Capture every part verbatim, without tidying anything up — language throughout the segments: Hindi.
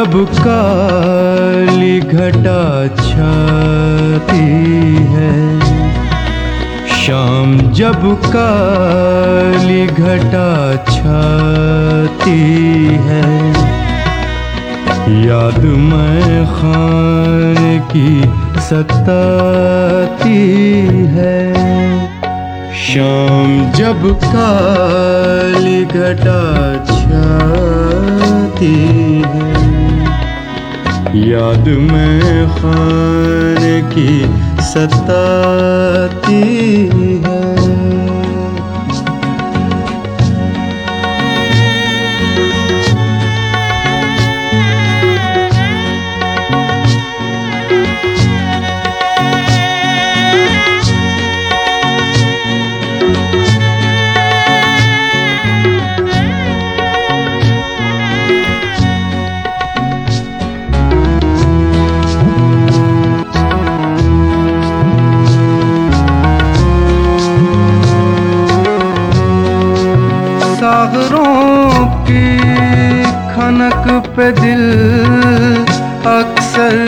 जब काली घटा छाती है, शाम जब काली घटा छाती है, याद मैं खाने की सताती है। शाम जब काली घटा छाती है, याद मैं खाने की सताती है। सागरों की खनक पे दिल अक्सर,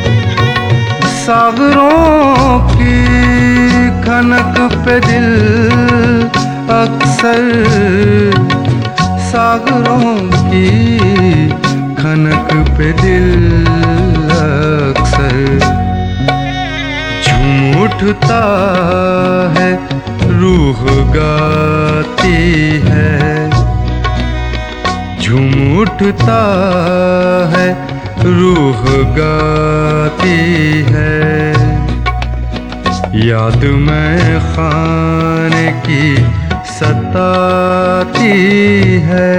सागरों की खनक पे दिल अक्सर, सागरों की खनक पे दिल अक्सर, झूम उठता है रूह गाती है, झूम उठता है रूह गाती है। याद मैं खाने की सताती है।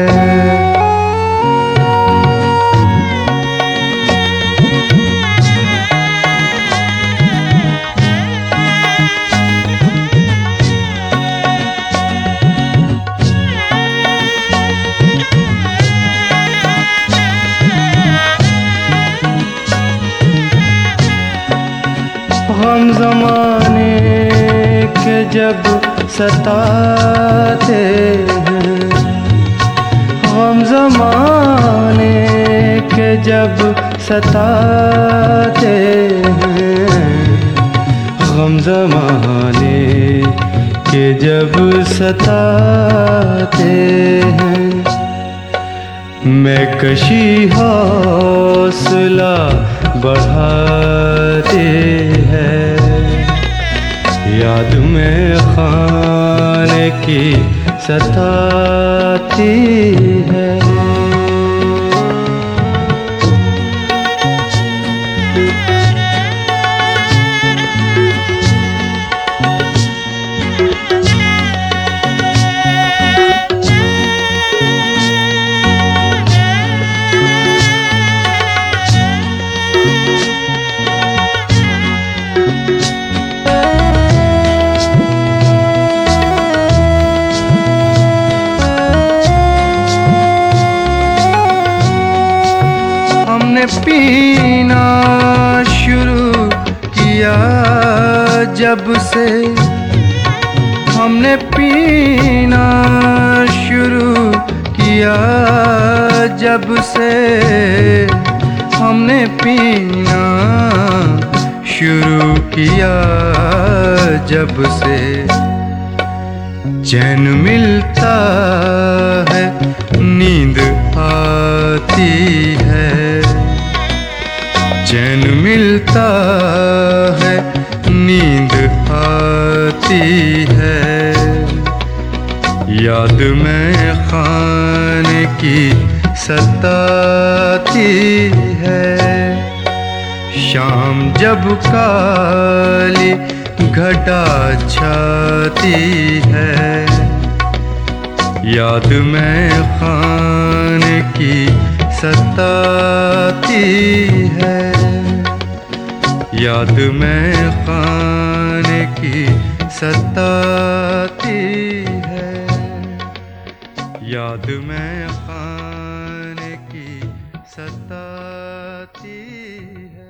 हम ज़माने के जब सताते हैं, हम ज़माने के जब सताते हैं, हम ज़माने के जब सताते हैं। मैं कशी हौसला बढ़ाते हैं, याद में खाने की सताती है। हमने पीना शुरू किया जब से, हमने पीना शुरू किया जब से, हमने पीना शुरू किया जब से। चैन मिलता है, नींद आती है, चैन मिलता है, नींद आती है। याद में खाने की सताती है। शाम जब काली घटा छाती है, याद में खाने की सताती है। याद में खाने की सताती है, याद में खाने की सताती है।